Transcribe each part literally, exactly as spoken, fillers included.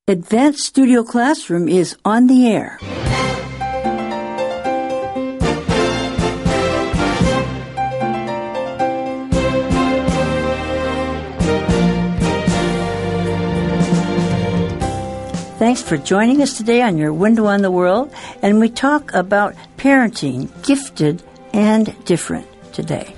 Advanced Studio Classroom is on the air. Thanks for joining us today on your Window on the World, and we talk about parenting, gifted and different today.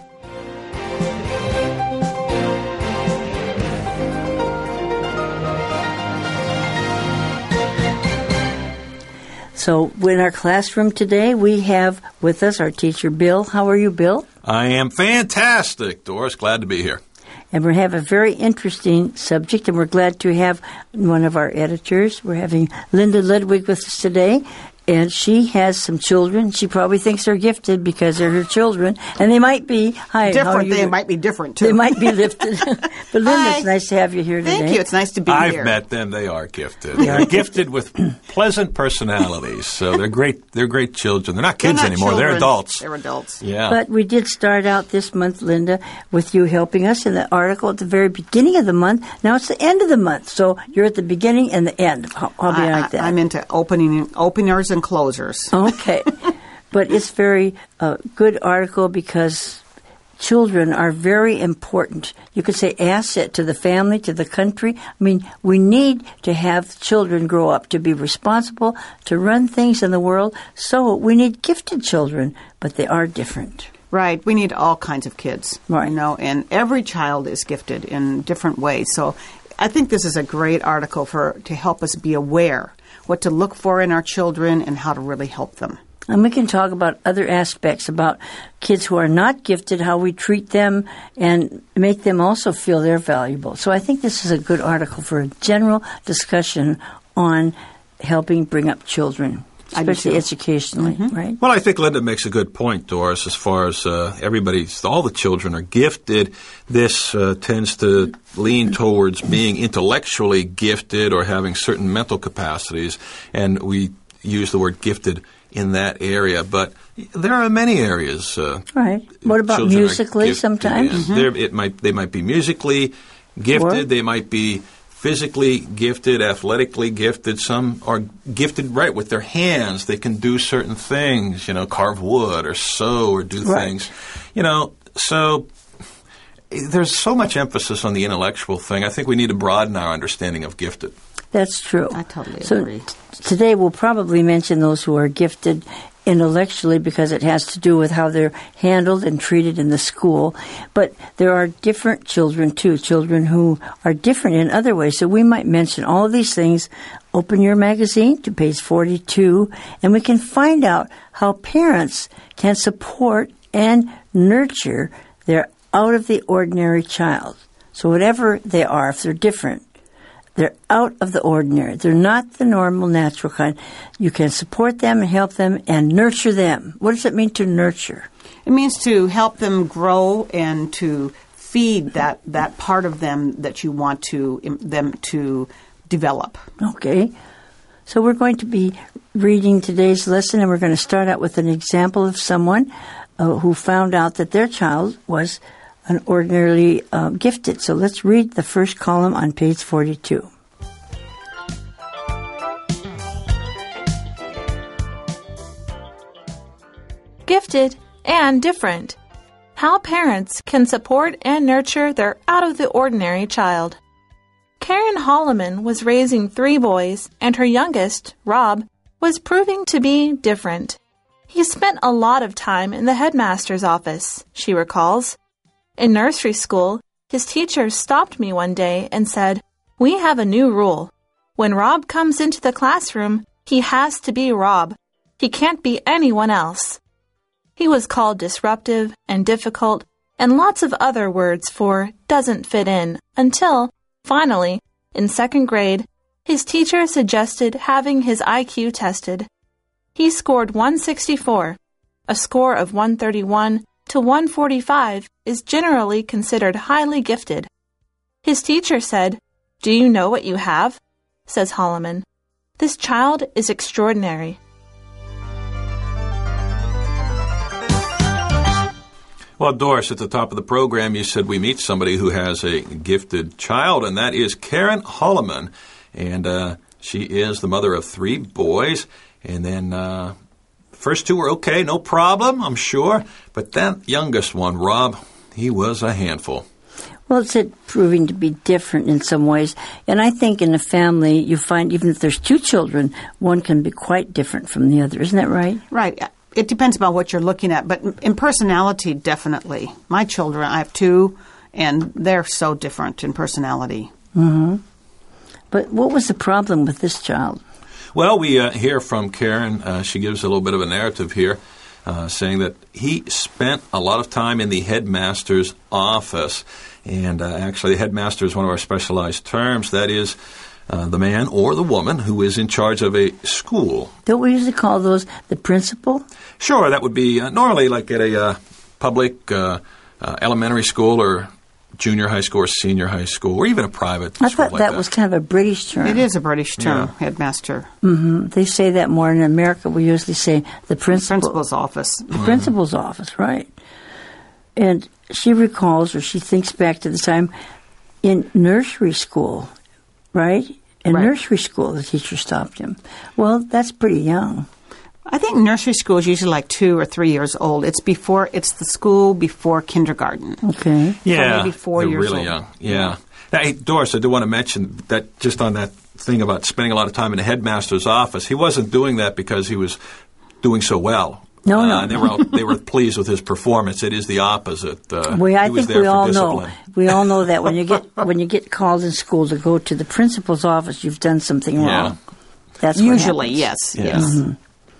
So in our classroom today, we have with us our teacher, Bill. How are you, Bill? I am fantastic, Doris. Glad to be here. And we have a very interesting subject, and we're glad to have one of our editors. We're having Linda Ludwig with us today, and she has some children. She probably thinks they're gifted because they're her children, and they might be. Hi, different. They might be different, too. They might be lifted. But Linda, Hi. It's nice to have you here today. Thank you. It's nice to be I've here. I've met them. They are gifted. They're gifted with pleasant personalities. So they're great. They're great children. They're not kids they're not anymore. Children. They're adults. They're adults. Yeah. But we did start out this month, Linda, with you helping us in the article at the very beginning of the month. Now it's the end of the month, so you're at the beginning and the end. I'll, I'll be I, like that. I'm into opening openers and closers. Okay. But it's very uh, good article because children are very important. You could say asset to the family, to the country. I mean, we need to have children grow up to be responsible, to run things in the world. So we need gifted children, but they are different. Right. We need all kinds of kids. Right. You know, and every child is gifted in different ways. So I think this is a great article for to help us be aware what to look for in our children and how to really help them. And we can talk about other aspects about kids who are not gifted, how we treat them, and make them also feel they're valuable. So I think this is a good article for a general discussion on helping bring up children, especially educationally, mm-hmm. right? Well, I think Linda makes a good point, Doris, as far as uh, everybody's, all the children are gifted. This uh, tends to lean towards being intellectually gifted or having certain mental capacities, and we use the word gifted in that area, but there are many areas. Uh, right. What about musically sometimes? Mm-hmm. It might they might be musically gifted. Or? They might be physically gifted, athletically gifted. Some are gifted right with their hands. They can do certain things. You know, carve wood or sew or do right. things. You know, so there's so much emphasis on the intellectual thing. I think we need to broaden our understanding of gifted. That's true. I totally so agree. T- today we'll probably mention those who are gifted intellectually because it has to do with how they're handled and treated in the school. But there are different children, too, children who are different in other ways. So we might mention all of these things. Open your magazine to page forty-two, and we can find out how parents can support and nurture their out-of-the-ordinary child. So whatever they are, if they're different, they're out of the ordinary. They're not the normal, natural kind. You can support them and help them and nurture them. What does it mean to nurture? It means to help them grow and to feed that, that part of them that you want to them to develop. Okay. So we're going to be reading today's lesson, and we're going to start out with an example of someone uh, who found out that their child was an ordinarily uh, gifted. So let's read the first column on page forty-two. Gifted and different. How parents can support and nurture their out-of-the-ordinary child. Karen Holloman was raising three boys, and her youngest, Rob, was proving to be different. He spent a lot of time in the headmaster's office, she recalls. In nursery school, his teacher stopped me one day and said, "We have a new rule. When Rob comes into the classroom, he has to be Rob. He can't be anyone else." He was called disruptive and difficult and lots of other words for doesn't fit in until, finally, in second grade, his teacher suggested having his I Q tested. He scored one sixty-four, a score of one thirty-one to one forty-five is generally considered highly gifted. His teacher said, "Do you know what you have?" says Holloman. "This child is extraordinary." Well, Doris, at the top of the program, you said we meet somebody who has a gifted child, and that is Karen Holloman. and uh, she is the mother of three boys. And then uh, first two were okay, no problem, I'm sure. But that youngest one, Rob, he was a handful. Well, it's it proving to be different in some ways. And I think in a family, you find even if there's two children, one can be quite different from the other. Isn't that right? Right. It depends about what you're looking at. But in personality, definitely. My children, I have two, and they're so different in personality. Mm-hmm. But what was the problem with this child? Well, we uh, hear from Karen. Uh, she gives a little bit of a narrative here, uh, saying that he spent a lot of time in the headmaster's office. And uh, actually, the headmaster is one of our specialized terms. That is uh, the man or the woman who is in charge of a school. Don't we usually call those the principal? Sure, that would be uh, normally like at a uh, public uh, uh, elementary school or junior high school or senior high school, or even a private I school thought like that, that was kind of a British term. It is a British term, Yeah. headmaster. Mm-hmm. They say that more. In America, we usually say the principal. Principal's office. The principal's office, right. And she recalls, or she thinks back to the time in nursery school, right? In Right. nursery school, the teacher stopped him. Well, that's pretty young. I think nursery school is usually like two or three years old. It's before, it's the school before kindergarten. Okay. Yeah, maybe four they're years really old. young. Yeah. Now, hey, Doris, I do want to mention that just on that thing about spending a lot of time in the headmaster's office, he wasn't doing that because he was doing so well. No, uh, no. And they were all, they were pleased with his performance. It is the opposite. Uh, We, I he was think there we for all discipline. know. We all know that when you get when you get called in school to go to the principal's office, you've done something Yeah. wrong. That's what Usually, happens. yes, Yeah. yes. Mm-hmm.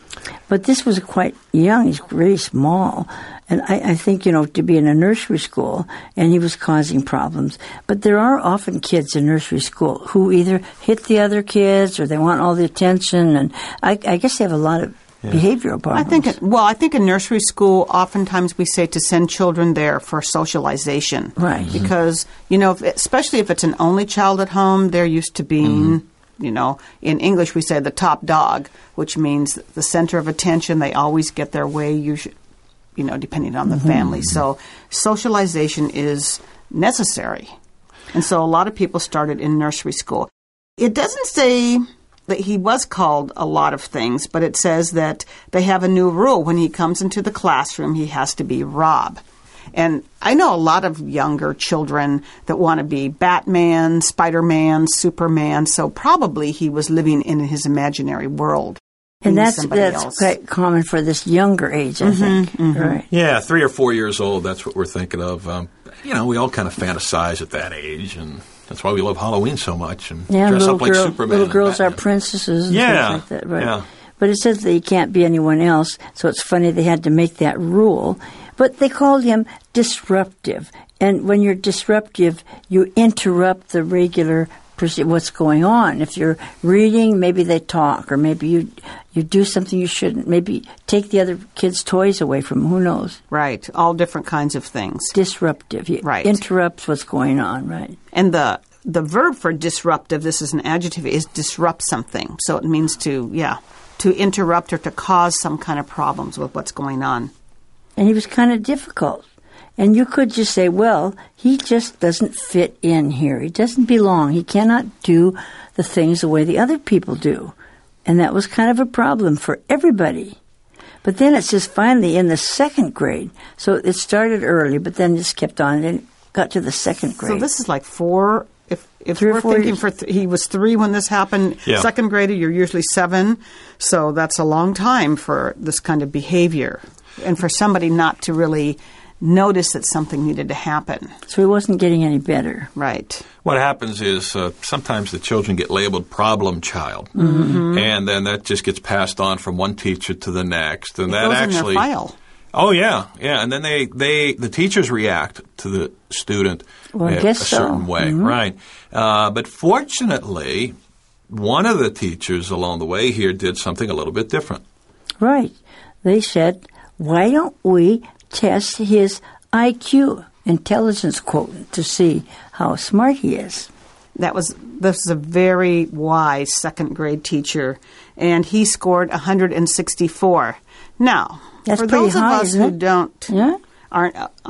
But this was quite young. He's really small. And I, I think, you know, to be in a nursery school, and he was causing problems. But there are often kids in nursery school who either hit the other kids or they want all the attention. And I, I guess they have a lot of behavioral I problems. think, it, well, I think in nursery school, oftentimes we say to send children there for socialization. Right. Because, you know, if, especially if it's an only child at home, they're used to being, you know, in English we say the top dog, which means the center of attention. They always get their way, usually, you know, depending on the family. So socialization is necessary. And so a lot of people started in nursery school. It doesn't say that he was called a lot of things, but it says that they have a new rule. When he comes into the classroom, he has to be Rob. And I know a lot of younger children that want to be Batman, Spider-Man, Superman, so probably he was living in his imaginary world. And being that's somebody that's else. quite common for this younger age, I think. Right. Yeah, three or four years old, that's what we're thinking of. Um, you know, we all kind of fantasize at that age, and that's why we love Halloween so much and Yeah, dress little, up like girl, Superman. little and girls are Batman. princesses and Yeah, things like that, right? yeah. But it says that he can't be anyone else, so it's funny they had to make that rule. But they called him disruptive. And when you're disruptive, you interrupt the regular proce- what's going on. If you're reading, maybe they talk, or maybe you you do something you shouldn't. Maybe take the other kids' toys away from them. Who knows? Right, all different kinds of things. Disruptive. He Right. interrupts what's going on, right? And the the verb for disruptive, this is an adjective, is disrupt something. So it means to, yeah, to interrupt or to cause some kind of problems with what's going on. And he was kind of difficult. And you could just say, well, he just doesn't fit in here. He doesn't belong. He cannot do the things the way the other people do. And that was kind of a problem for everybody. But then it says finally in the second grade. So it started early, but then just kept on and got to the second grade. So this is like four. If if Three or we're four thinking years. for th- he was three when this happened, Yeah. second grader, you're usually seven. So that's a long time for this kind of behavior, and for somebody not to really notice that something needed to happen. So he wasn't getting any better. Right. What happens is uh, sometimes the children get labeled problem child, Mm-hmm. and then that just gets passed on from one teacher to the next, and It that goes actually, in their file. oh yeah, yeah, and then they, they the teachers react to the student Well, I a, guess a so. certain way, Mhm. right? Uh, but fortunately, one of the teachers along the way here did something a little bit different. Right. They said, why don't we test his I Q, intelligence quotient, to see how smart he is? That was this is a very wise second grade teacher, and he scored one hundred sixty-four. Now, That's for pretty those of high, us isn't who it? don't Yeah? aren't aren't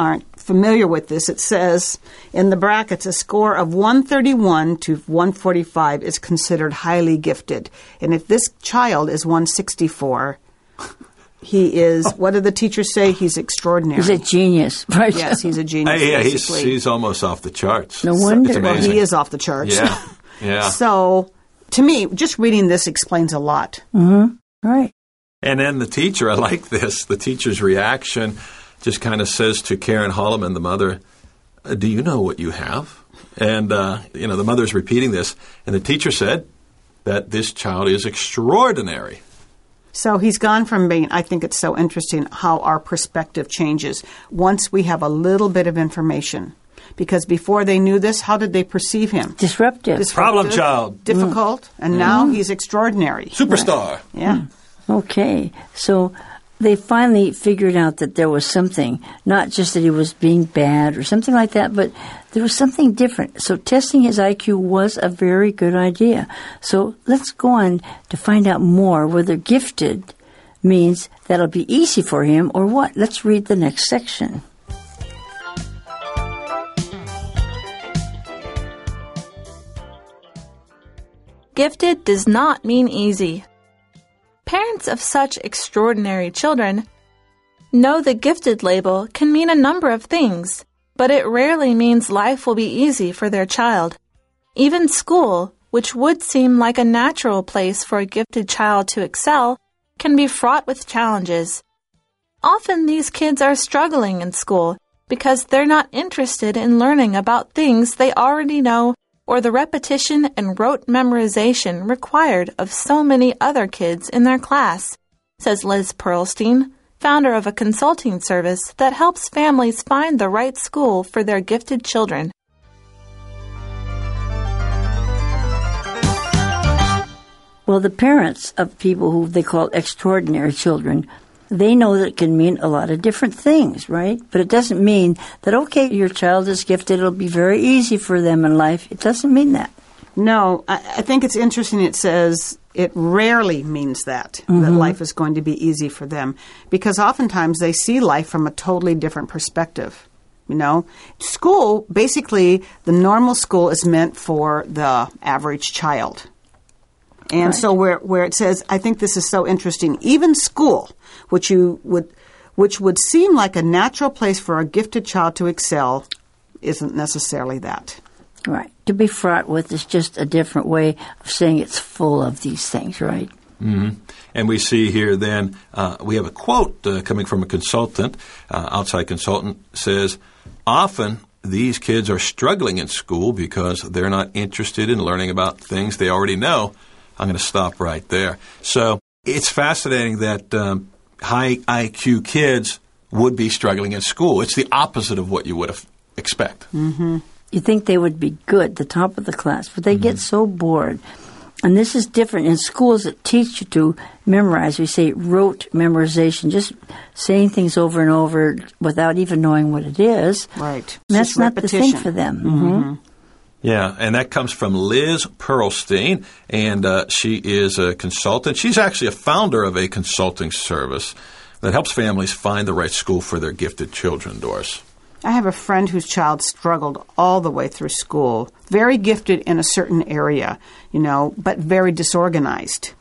familiar with this, it says in the brackets, a score of one thirty-one to one forty-five is considered highly gifted. And if this child is one sixty-four, he is, what did the teachers say? He's extraordinary. He's a genius, right? Yes, he's a genius. Hey, yeah, he's, basically. he's almost off the charts. No wonder. It's amazing. Well, he is off the charts. Yeah, yeah. So, to me, just reading this explains a lot. Mm-hmm. Right. And then the teacher, I like this, the teacher's reaction just kind of says to Karen Holloman, the mother, do you know what you have? And, uh, you know, the mother's repeating this, and the teacher said that this child is extraordinary. So he's gone from being, I think it's so interesting how our perspective changes once we have a little bit of information. Because before they knew this, how did they perceive him? Disruptive. Disruptive, Problem child. Difficult. Mm. And now mm. he's extraordinary. Superstar. Right. Yeah. Okay. So they finally figured out that there was something, not just that he was being bad or something like that, but there was something different. So testing his I Q was a very good idea. So let's go on to find out more whether gifted means that'll be easy for him or what. Let's read the next section. Gifted does not mean easy. Parents of such extraordinary children know the gifted label can mean a number of things, but it rarely means life will be easy for their child. Even school, which would seem like a natural place for a gifted child to excel, can be fraught with challenges. Often these kids are struggling in school because they're not interested in learning about things they already know or the repetition and rote memorization required of so many other kids in their class, says Liz Pearlstein, founder of a consulting service that helps families find the right school for their gifted children. Well, the parents of people who they call extraordinary children, they know that it can mean a lot of different things, right? But it doesn't mean that, okay, your child is gifted, it'll be very easy for them in life. It doesn't mean that. No, I, I think it's interesting it says it rarely means that, mm-hmm. that life is going to be easy for them. Because oftentimes they see life from a totally different perspective. You know, school, basically, the normal school is meant for the average child. And right. so where where it says, I think this is so interesting, even school, which you would which would seem like a natural place for a gifted child to excel, isn't necessarily that. Right. To be fraught with is just a different way of saying it's full of these things, right? Mm-hmm. And we see here then, uh, we have a quote uh, coming from a consultant, uh, outside consultant, says, often these kids are struggling in school because they're not interested in learning about things they already know. I'm going to stop right there. So it's fascinating that um, high I Q kids would be struggling in school. It's the opposite of what you would have expect. Mm-hmm. You think they would be good, the top of the class, but they mm-hmm. get so bored. And this is different in schools that teach you to memorize. We say rote memorization, just saying things over and over without even knowing what it is. Right. That's not repetition. The thing for them. Mm-hmm. Mm-hmm. Yeah, and that comes from Liz Pearlstein, and uh, she is a consultant. She's actually a founder of a consulting service that helps families find the right school for their gifted children, Doris. I have a friend whose child struggled all the way through school, very gifted in a certain area, you know, but very disorganized.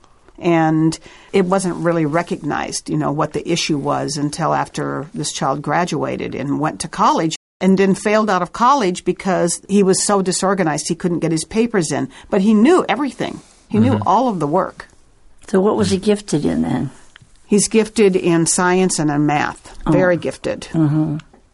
And it wasn't really recognized, you know, what the issue was until after this child graduated and went to college. And then failed out of college because he was so disorganized he couldn't get his papers in. But he knew everything. He mm-hmm. knew all of the work. So what was he gifted in then? He's gifted in science and in math. Oh. Very gifted. Mm-hmm.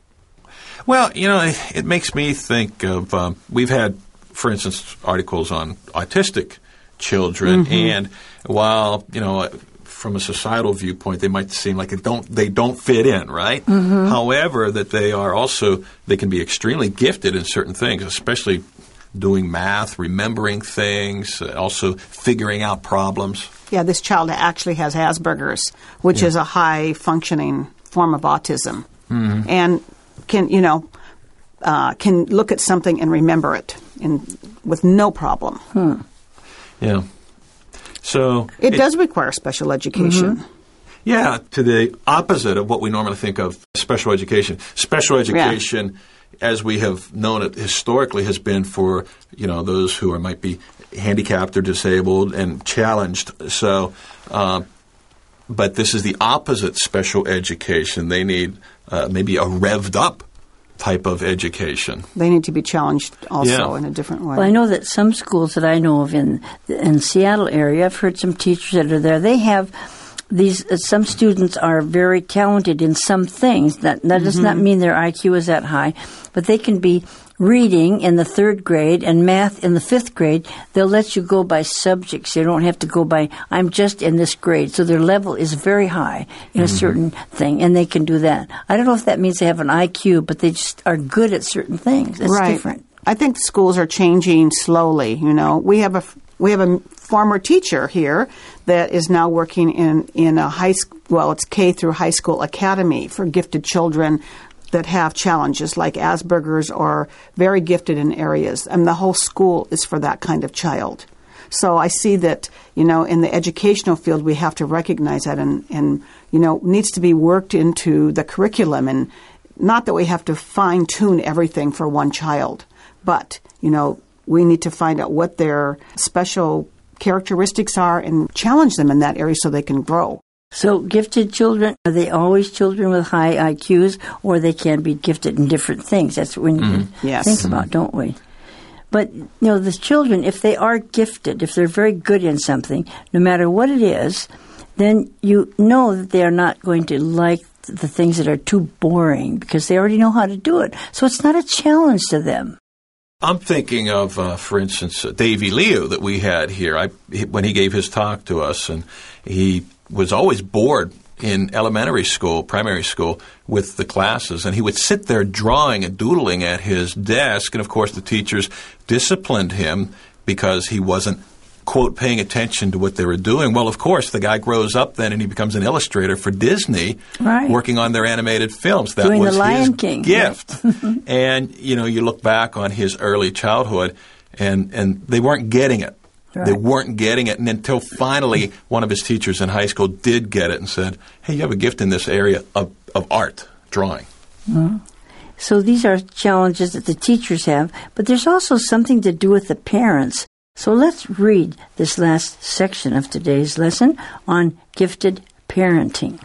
Well, you know, it, it makes me think of, um, we've had, for instance, articles on autistic children. Mm-hmm. And while, you know, from a societal viewpoint, they might seem like it don't they don't fit in, right? Mm-hmm. However, that they are also, they can be extremely gifted in certain things, especially doing math, remembering things, uh, also figuring out problems. Yeah, this child actually has Asperger's, which yeah. is a high-functioning form of autism. Mm-hmm. And can, you know, uh, can look at something and remember it in, with no problem. Hmm. Yeah. So it, it does require special education. Mm-hmm. Yeah, to the opposite of what we normally think of special education. Special education, yeah. as we have known it historically, has been for, you know, those who are, might be handicapped or disabled and challenged. So, uh, but this is the opposite special education. They need uh, maybe a revved up type of education. They need to be challenged also yeah. in a different way. Well, I know that some schools that I know of in in Seattle area, I've heard some teachers that are there, they have these, uh, some students are very talented in some things. That, that mm-hmm. does not mean their I Q is that high, but they can be reading in the third grade and math in the fifth grade. They'll let you go by subjects. You don't have to go by, I'm just in this grade. So their level is very high in a mm-hmm. certain thing, and they can do that. I don't know if that means they have an I Q, but they just are good at certain things. It's right. different. I think schools are changing slowly. You know, we have a we have a former teacher here that is now working in in a high school. Well, it's K through high school academy for gifted children that have challenges like Asperger's or very gifted in areas. And the whole school is for that kind of child. So I see that, you know, in the educational field, we have to recognize that and, and, you know, needs to be worked into the curriculum. And not that we have to fine-tune everything for one child, but, you know, we need to find out what their special characteristics are and challenge them in that area so they can grow. So gifted children, are they always children with high I Qs, or they can be gifted in different things? That's what we need mm-hmm. to yes. think about, don't we? But, you know, the children, if they are gifted, if they're very good in something, no matter what it is, then you know that they are not going to like the things that are too boring because they already know how to do it. So it's not a challenge to them. I'm thinking of, uh, for instance, uh, Davey Liu that we had here. I, he, when he gave his talk to us, and he was always bored in elementary school, primary school, with the classes. And he would sit there drawing and doodling at his desk. And, of course, the teachers disciplined him because he wasn't, quote, paying attention to what they were doing. Well, of course, the guy grows up then and he becomes an illustrator for Disney, right. working on their animated films. That Doing was the Lion his King. gift. Right. And, you know, you look back on his early childhood, and, and they weren't getting it. Right. They weren't getting it, and until finally one of his teachers in high school did get it and said, hey, you have a gift in this area of, of art, drawing. Mm-hmm. So these are challenges that the teachers have, but there's also something to do with the parents. So let's read this last section of today's lesson on gifted parenting.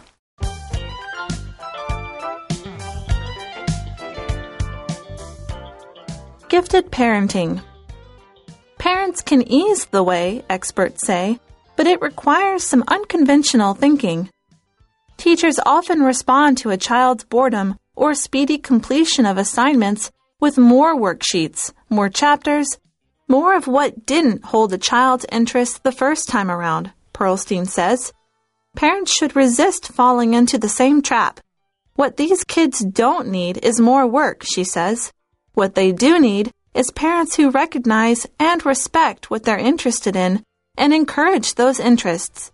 Gifted parenting. Parents can ease the way, experts say, but it requires some unconventional thinking. Teachers often respond to a child's boredom or speedy completion of assignments with more worksheets, more chapters, more of what didn't hold the child's interest the first time around, Pearlstein says. Parents should resist falling into the same trap. What these kids don't need is more work, she says. What they do need is parents who recognize and respect what they're interested in and encourage those interests.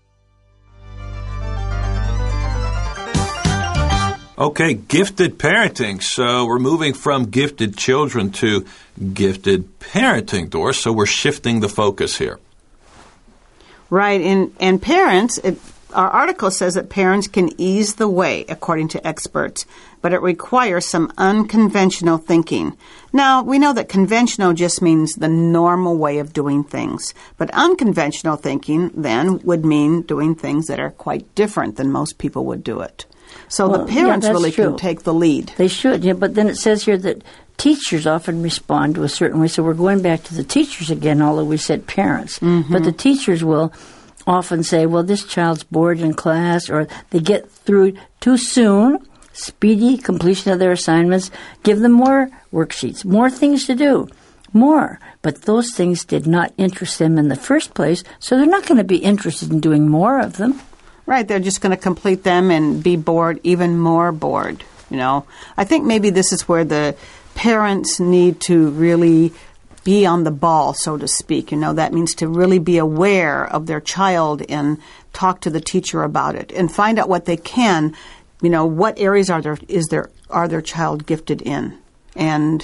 Okay, gifted parenting. So we're moving from gifted children to gifted parenting, Doris. So we're shifting the focus here. Right, and, and parents, it, our article says that parents can ease the way, according to experts, but it requires some unconventional thinking. Now, we know that conventional just means the normal way of doing things, but unconventional thinking then would mean doing things that are quite different than most people would do it. So well, the parents yeah, really true. can take the lead. They should, yeah, but then it says here that teachers often respond to a certain way. So we're going back to the teachers again, although we said parents. Mm-hmm. But the teachers will often say, well, this child's bored in class, or they get through too soon, speedy completion of their assignments, give them more worksheets, more things to do, more. But those things did not interest them in the first place, so they're not going to be interested in doing more of them. Right, they're just going to complete them and be bored, even more bored, you know. I think maybe this is where the parents need to really be on the ball, so to speak. You know, that means to really be aware of their child and talk to the teacher about it and find out what they can, you know, what areas are there is there are their child gifted in, and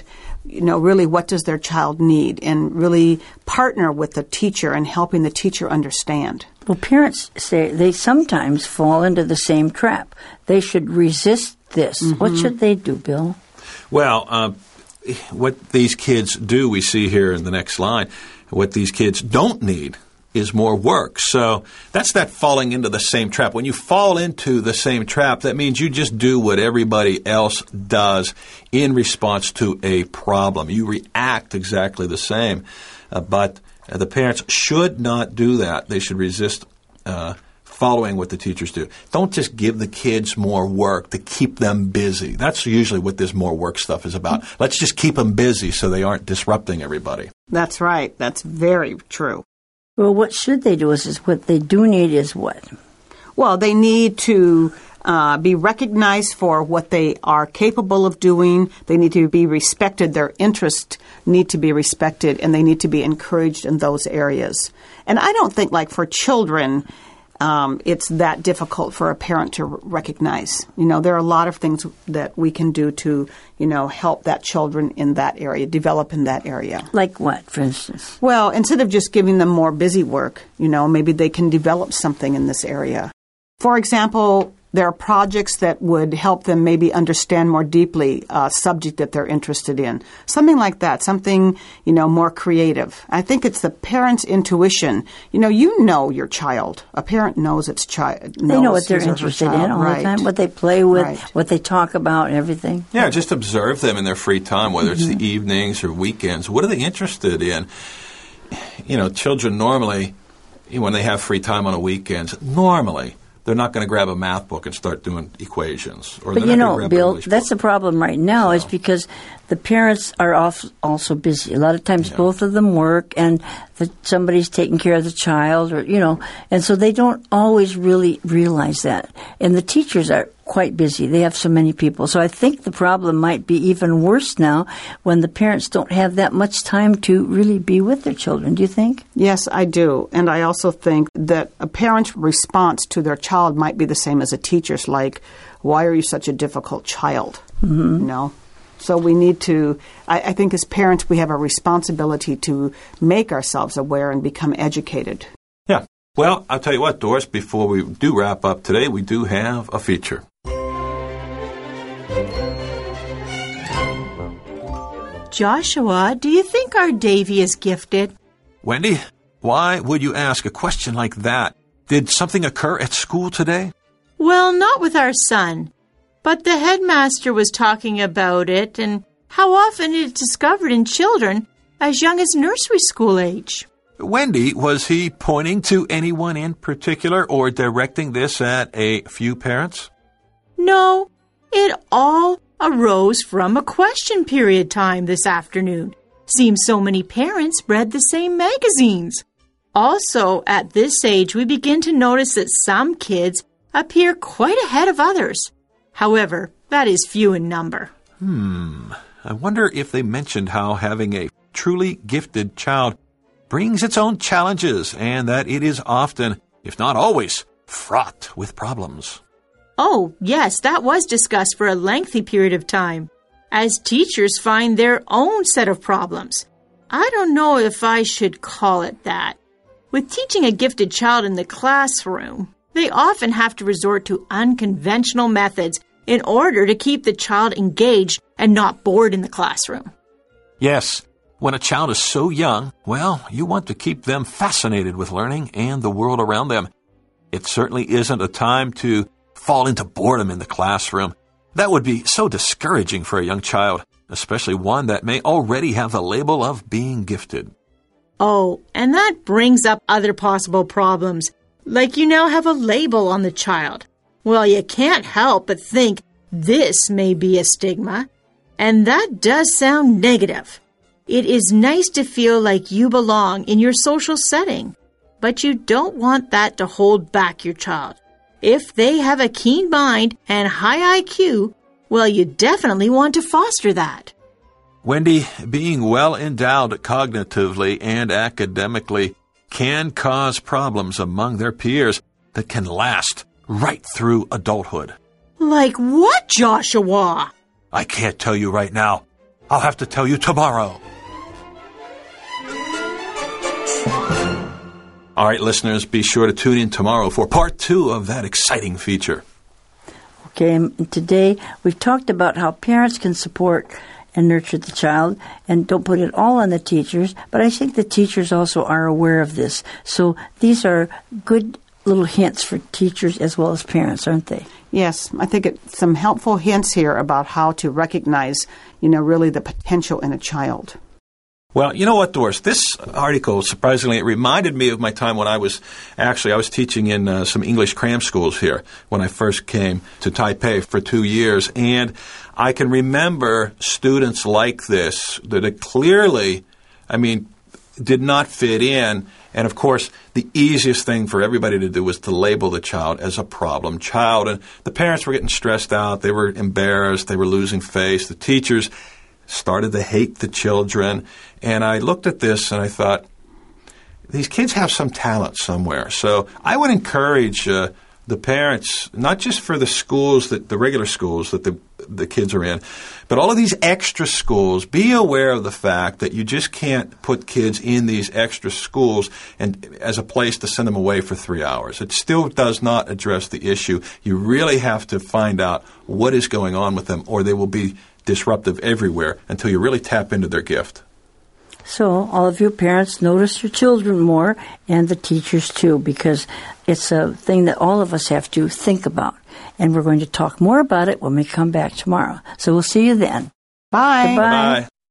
you know, really what does their child need, and really partner with the teacher and helping the teacher understand. Well, parents say they sometimes fall into the same trap. They should resist this. Mm-hmm. What should they do, Bill? Well, uh, what these kids do, we see here in the next line, what these kids don't need is more work. So that's that falling into the same trap. When you fall into the same trap, that means you just do what everybody else does in response to a problem. You react exactly the same. Uh, but uh, the parents should not do that. They should resist uh, following what the teachers do. Don't just give the kids more work to keep them busy. That's usually what this more work stuff is about. Let's just keep them busy so they aren't disrupting everybody. That's right. That's very true. Well, what should they do is, is what they do need is what? Well, they need to uh, be recognized for what they are capable of doing. They need to be respected. Their interests need to be respected, and they need to be encouraged in those areas. And I don't think, like, for children, um, it's that difficult for a parent to r- recognize. You know, there are a lot of things that we can do to, you know, help that children in that area, develop in that area. Like what, for instance? Well, instead of just giving them more busy work, you know, maybe they can develop something in this area. For example, there are projects that would help them maybe understand more deeply a subject that they're interested in. Something like that, something, you know, more creative. I think it's the parent's intuition. You know, you know your child. A parent knows its child. They know what they're interested in all right. the time, what they play with, right. what they talk about, and everything. Yeah, just observe them in their free time, whether it's mm-hmm. the evenings or weekends. What are they interested in? You know, children normally, when they have free time on the weekends, normally they're not going to grab a math book and start doing equations. Or but you know, Bill, that's the problem right now so. is because the parents are off also busy. A lot of times yeah. both of them work and the, somebody's taking care of the child, or, you know, and so they don't always really realize that. And the teachers are quite busy. They have so many people. So I think the problem might be even worse now when the parents don't have that much time to really be with their children. Do you think? Yes, I do. And I also think that a parent's response to their child might be the same as a teacher's, like, why are you such a difficult child? Mm-hmm. You know? So we need to, I, I think as parents, we have a responsibility to make ourselves aware and become educated. Yeah. Well, I'll tell you what, Doris, before we do wrap up today, we do have a feature. Joshua, do you think our Davy is gifted? Wendy, why would you ask a question like that? Did something occur at school today? Well, not with our son. But the headmaster was talking about it and how often it is discovered in children as young as nursery school age. Wendy, was he pointing to anyone in particular or directing this at a few parents? No, it all arose from a question period time this afternoon. Seems so many parents read the same magazines. Also, at this age, we begin to notice that some kids appear quite ahead of others. However, that is few in number. Hmm. I wonder if they mentioned how having a truly gifted child brings its own challenges and that it is often, if not always, fraught with problems. Oh, yes, that was discussed for a lengthy period of time, as teachers find their own set of problems. I don't know if I should call it that. With teaching a gifted child in the classroom, they often have to resort to unconventional methods in order to keep the child engaged and not bored in the classroom. Yes, when a child is so young, well, you want to keep them fascinated with learning and the world around them. It certainly isn't a time to fall into boredom in the classroom. That would be so discouraging for a young child, especially one that may already have the label of being gifted. Oh, and that brings up other possible problems, like you now have a label on the child. Well, you can't help but think this may be a stigma, and that does sound negative. It is nice to feel like you belong in your social setting, but you don't want that to hold back your child. If they have a keen mind and high I Q, well, you definitely want to foster that. Wendy, being well endowed cognitively and academically can cause problems among their peers that can last right through adulthood. Like what, Joshua? I can't tell you right now, I'll have to tell you tomorrow. All right, listeners, be sure to tune in tomorrow for part two of that exciting feature. Okay, and today we've talked about how parents can support and nurture the child, and don't put it all on the teachers, but I think the teachers also are aware of this. So these are good little hints for teachers as well as parents, aren't they? Yes, I think it's some helpful hints here about how to recognize, you know, really the potential in a child. Well, you know what, Doris? This article, surprisingly, it reminded me of my time when I was, actually, I was teaching in uh, some English cram schools here when I first came to Taipei for two years. And I can remember students like this that it clearly, I mean, did not fit in. And, of course, the easiest thing for everybody to do was to label the child as a problem child. And the parents were getting stressed out. They were embarrassed. They were losing face. The teachers started to hate the children. And I looked at this and I thought, these kids have some talent somewhere. So I would encourage uh, the parents, not just for the schools, that the regular schools that the the kids are in, but all of these extra schools, be aware of the fact that you just can't put kids in these extra schools and as a place to send them away for three hours. It still does not address the issue. You really have to find out what is going on with them, or they will be disruptive everywhere until you really tap into their gift. So all of you parents, notice your children more, and the teachers too, because it's a thing that all of us have to think about. And we're going to talk more about it when we come back tomorrow. So we'll see you then. Bye. Goodbye. Bye.